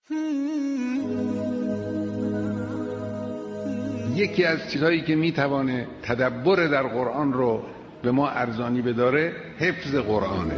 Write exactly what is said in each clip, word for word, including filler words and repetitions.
یکی از چیزهایی که میتوانه تدبر در قرآن رو به ما ارزانی بداره حفظ قرآنه.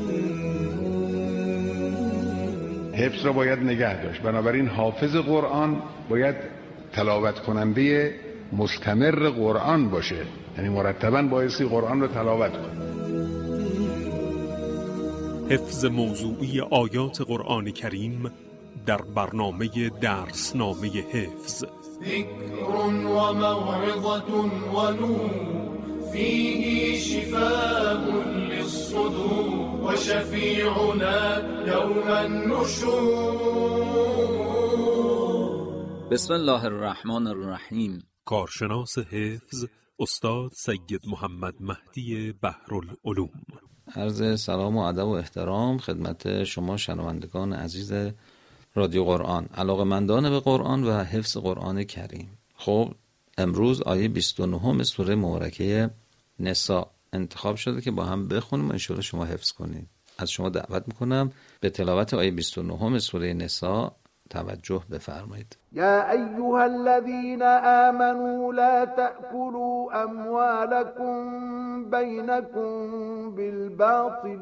حفظ رو باید نگه داشت. بنابراین حافظ قرآن باید تلاوت کننده مستمر قرآن باشه، یعنی مرتباً بایستی قرآن رو تلاوت کنه. حفظ موضوعی آیات قرآن کریم در برنامه درسنامه حفظ. ذکر و موعظة و نور فیه شفاء للصدور و شفیعنا یوم النشور. بسم الله الرحمن الرحیم. کارشناس حفظ استاد سید محمد مهدی بحرالعلوم. عرض سلام و ادب و احترام خدمت شما شنوندگان عزیز رادیو قرآن، علاقه‌مندان به قرآن و حفظ قرآن کریم. خب امروز آیه بیست و نه سوره مبارکه نساء انتخاب شده که با هم بخونیم و انشاءالله شما حفظ کنید. از شما دعوت میکنم به تلاوت آیه بیست و نه سوره نساء توجه بفرمایید. یا ایها الذین آمنوا لا تأکلوا اموالکم بینکم بالباطل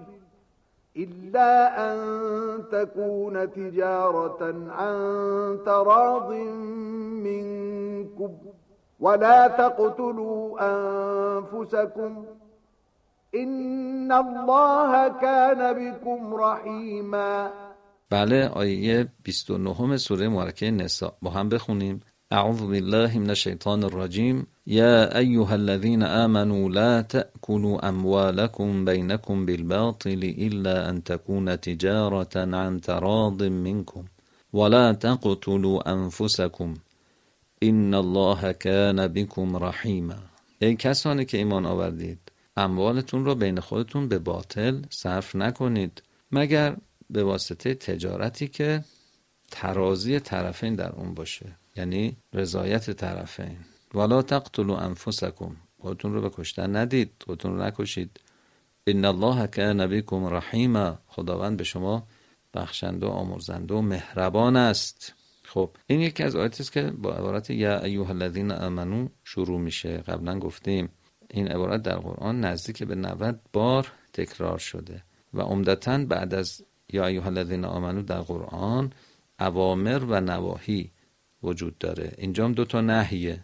إلا أن تكون تجارة عن تراض منكم ولا تقتلوا أنفسكم إن الله كان بكم رحيما. بله، آیه بیست و نه سوره مبارکه نساء با هم بخونیم. اعوذ بالله من الشیطان الرجیم. یا ایها الذین آمنوا لا تأکلوا اموالکم بینکم بالباطل الا ان تكون تجارة عن تراض منکم ولا تقتلوا انفسکم ان الله کان بكم رحیما. ای کسانی که ایمان آوردید، اموالتون را بین خودتون به باطل صرف نکنید مگر به واسطه تجارتی که ترازی طرفین در اون باشه، یعنی رضایت طرفین. ولا تقتلوا انفسکم، خودتون رو به کشتن ندید، خودتون رو نکشید. ان الله کان بكم رحیما، خداوند به شما بخشنده و آمرزنده و مهربان است. خب این یکی از آیاتی است که با عبارت یا ایها الذین آمنو شروع میشه. قبلا گفتیم این عبارت در قرآن نزدیک به نود بار تکرار شده و عمدتاً بعد از یا ایها الذین آمنو در قرآن اوامر و نواهی وجود داره. اینجا هم دو تا نهیه.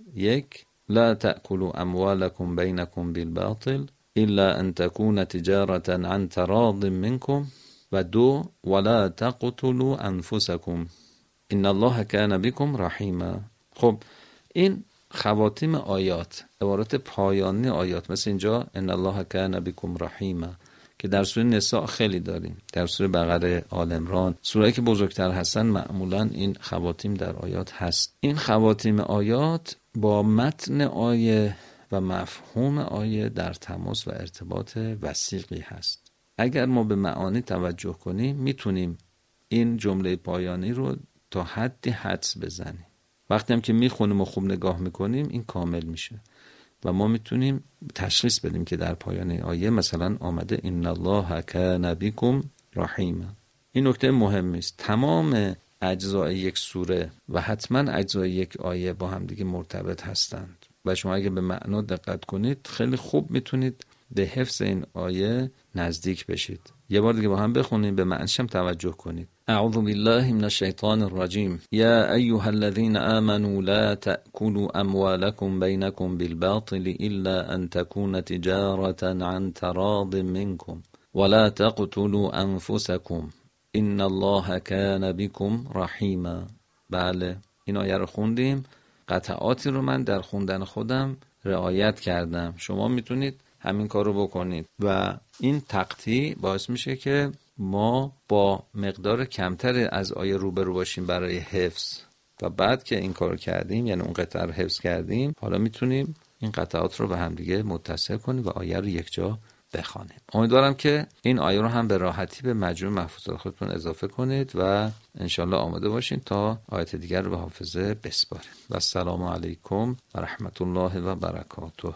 یک، لا تأکلوا اموالکم بینکم بالباطل الا ان تكون تجارة عن تراض منکم، و دو، ولا تقتلوا انفسکم ان الله کان بكم رحیما. خب این خواتیم آیات، عبارت پایانی آیات، مثل اینجا ان الله کان بكم رحیما که در سوره نساء خیلی داریم، در سوره بقره، آل عمران، سوره‌ای که بزرگتر هستن معمولا این خواتیم در آیات هست. این خواتیم آیات با متن آیه و مفهوم آیه در تماس و ارتباط وثیقی هست. اگر ما به معانی توجه کنیم میتونیم این جمله پایانی رو تا حدی حدس بزنیم. وقتی هم که میخونیم و خوب نگاه میکنیم این کامل میشه و ما میتونیم تشخیص بدیم که در پایان آیه مثلا آمده ان الله کان بكم رحیما. این نکته مهمی است. تمام اجزای یک سوره و حتما اجزای یک آیه با هم دیگه مرتبط هستند و شما اگه به معنا دقت کنید خیلی خوب میتونید به حفظ این آیه نزدیک بشید. یه بار دیگه با هم بخونیم، به معنیش هم توجه کنید. اعوذ بالله من الشیطان الرجیم. یا ایها الذین آمنوا لا تأکلوا اموالکم بینکم بالباطل الا ان تكون تجارة عن تراض منکم ولا تقتلوا انفسکم ان الله کان بكم رحیما. بله، این آیه رو خوندیم. قطعاتی رو من در خوندن خودم رعایت کردم. شما میتونید همین کار رو بکنید و این تقطیع باعث میشه که ما با مقدار کمتر از آیه روبرو باشیم برای حفظ و بعد که این کار کردیم، یعنی اون قطعه رو حفظ کردیم، حالا میتونیم این قطعات رو به هم دیگه متصل کنیم و آیه رو یک جا بخوانیم. امیدوارم که این آیه رو هم به راحتی به مجموع محفوظات خودتون اضافه کنید و انشالله آماده باشین تا آیات دیگر رو به حافظه بسپاریم. و السلام علیکم و رحمت الله و برکاته.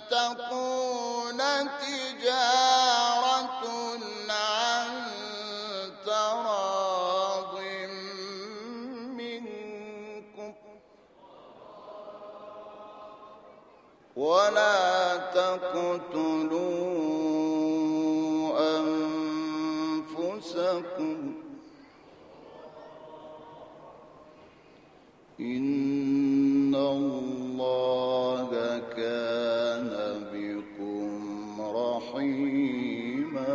تكون تجارة عن تراض منكم ولا تقتلوا أنفسكم إن الله كان بكم رحيما.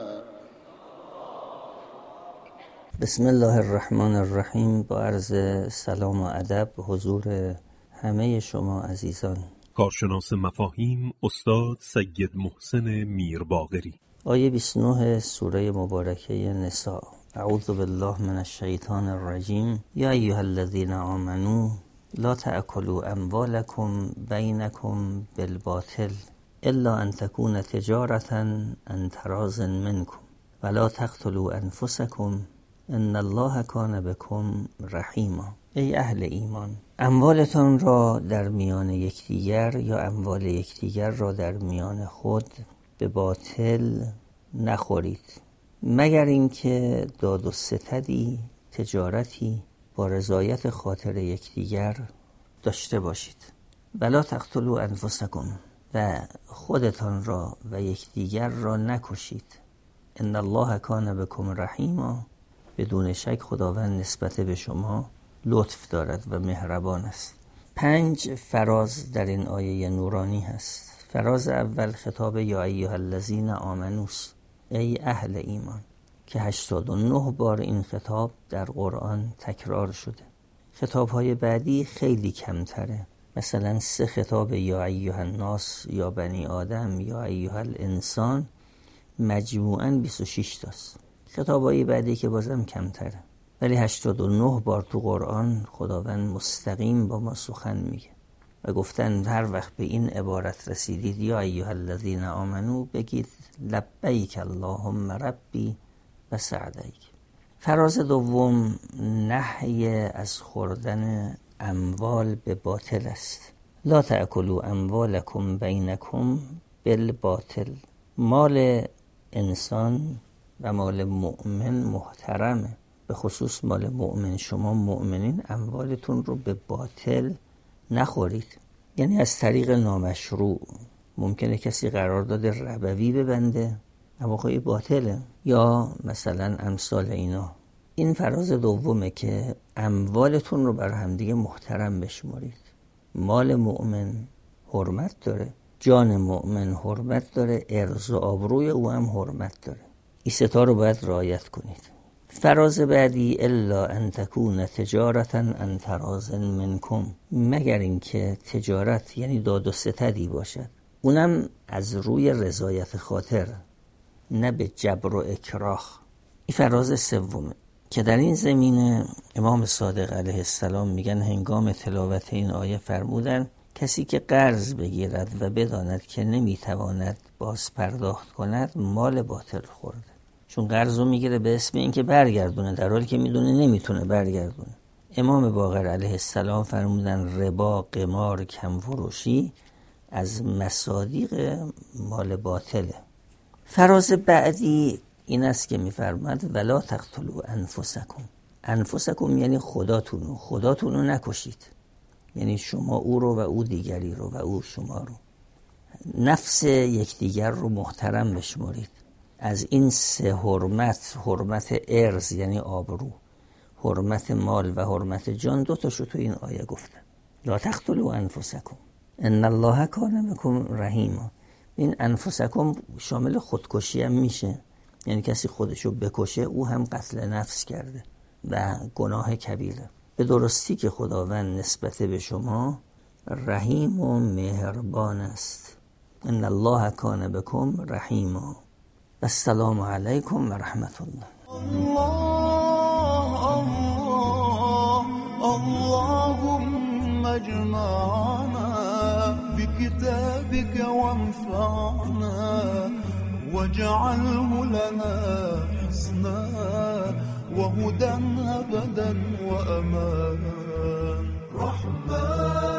بسم الله الرحمن الرحیم. با عرض سلام و ادب حضور همه شما عزیزان. کارشناس مفاهیم استاد سید محسن میرباقری. آیه بیست و نه سوره مبارکه نساء. اعوذ بالله من الشیطان الرجیم. یا ایها الذین آمنوا لا تأکلوا اموالکم بینکم بالباطل الا ان تكون تجارة عن تراض منکم ولا تقتلوا انفسکم ان الله کان بکم رحیما. ای اهل ایمان، اموالتان را در میان یکدیگر یا اموال یکدیگر را در میان خود به باطل نخورید مگر اینکه داد و ستدی، تجارتی با رضایت خاطر یکدیگر داشته باشید. ولا تقتلوا انفسکم، و خودتان را و یکدیگر را نکشید. ان الله کان بکم رحیما، بدون شک خداوند نسبت به شما لطف دارد و مهربان است. پنج فراز در این آیه نورانی هست. فراز اول خطاب یا ایها الذین آمنوا، ای اهل ایمان، که هشتاد و نه بار این خطاب در قرآن تکرار شده. خطاب‌های بعدی خیلی کمتره، مثلا سه خطاب یا ایها الناس یا بنی آدم یا ایها الانسان مجموعاً بیست و شش تاست. خطاب‌های بعدی که بازم کمتره، ولی هشتاد و نه بار تو قرآن خداوند مستقیم با ما سخن میگه و گفتن هر وقت به این عبارت رسیدید یا ایها الذین آمنو بگید لبیک اللهم ربی و سعدیک. فراز دوم نهی از خوردن اموال به باطل است. لا تأکلوا اموالکم بینکم بالباطل. مال انسان و مال مؤمن محترمه، به خصوص مال مؤمن. شما مؤمنین اموالتون رو به باطل نخورید، یعنی از طریق نامشروع. ممکنه کسی قرارداد ربوی ببنده اما خیلی باطله، یا مثلا امثال اینا. این فراز دومه که اموالتون رو بر همدیگه محترم بشمارید. مال مؤمن حرمت داره، جان مؤمن حرمت داره، عرض و آبروی او هم حرمت داره. این ستا رو باید رعایت کنید. فراز بعدی الا ان تکون تجارتا عن تراض منکم، مگر اینکه تجارت یعنی داد و ستدی باشد، اونم از روی رضایت خاطر، نه به جبر و اکراه. این فراز سومه که در این زمینه امام صادق علیه السلام میگن هنگام تلاوت این آیه فرمودن کسی که قرض بگیرد و بداند که نمیتواند باز پرداخت کند مال باطل خورده. چون قرض رو میگیره به اسم این که برگردونه در حالی که میدونه نمیتونه برگردونه. امام باقر علیه السلام فرمودن ربا، قمار، کم فروشی از مصادیق مال باطله. فراز بعدی این است که میفرماد ولا تقتلوا انفسکم. انفسکم یعنی خداتونو، خداتونو نکشید، یعنی شما او رو و او دیگری رو و او شما رو. نفس یکدیگر رو محترم بشمارید. از این سه حرمت، حرمت ارز یعنی آبرو، حرمت مال و حرمت جان، دو تاشو تو این آیه گفتن. لا تقتلوا انفسکم ان الله کان بکم رحیما. این انفسکم شامل خودکشی هم میشه، یعنی کسی خودشو بکشه او هم قتل نفس کرده و گناه کبیره. به درستی که خداوند نسبت به شما رحیم و مهربان است. ان الله کان بکم رحیما. السلام علیکم و رحمت الله. اللهم اجمعنا بكتابك وانفعنا واجعله لنا حسنا وهدى أبدا وأمان. رحمن